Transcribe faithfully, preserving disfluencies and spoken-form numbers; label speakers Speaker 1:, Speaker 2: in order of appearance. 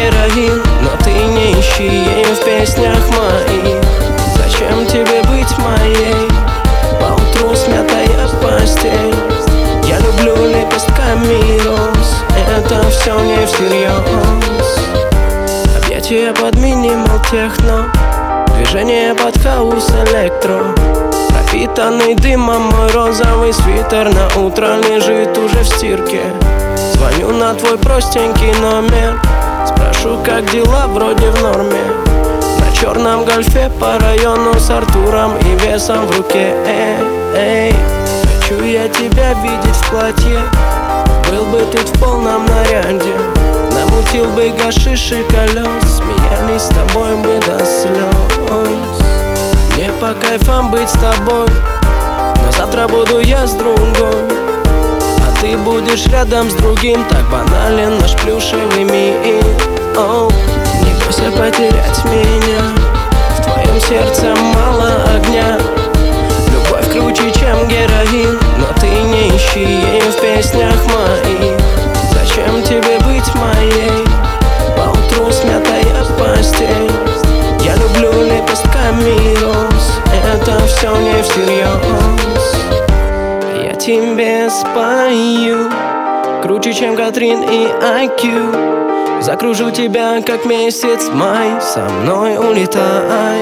Speaker 1: героин, но ты не ищи ее в песнях моих. Зачем тебе быть моей? Поутру смятая постель. Я люблю лепестками роз, это все не всерьез. Объятия под минимал техно, движение под хаус электро. Пропитанный дымом мой розовый свитер на утро лежит уже в стирке. Звоню на твой простенький номер, спрошу, как дела, вроде в норме. На черном гольфе по району с Артуром и весом в руке. Эй, эй, хочу я тебя видеть в платье, был бы тут в полном наряде. Намутил бы гашиш и колес, смеялись с тобой бы до слез. Мне по кайфам быть с тобой, но завтра буду я с другой, а ты будешь рядом с другим. Так банален наш плюшевый мир. Оу, не бойся потерять меня, в твоем сердце мало огня. Любовь круче, чем героин, но ты не ищи ее в песнях моих. Зачем тебе быть моей? Поутру смятая постель. Я люблю лепестками роз, это все не всерьез. Я тебе спою круче, чем Катрин и ай кью. Закружу тебя, как месяц май, со мной улетай.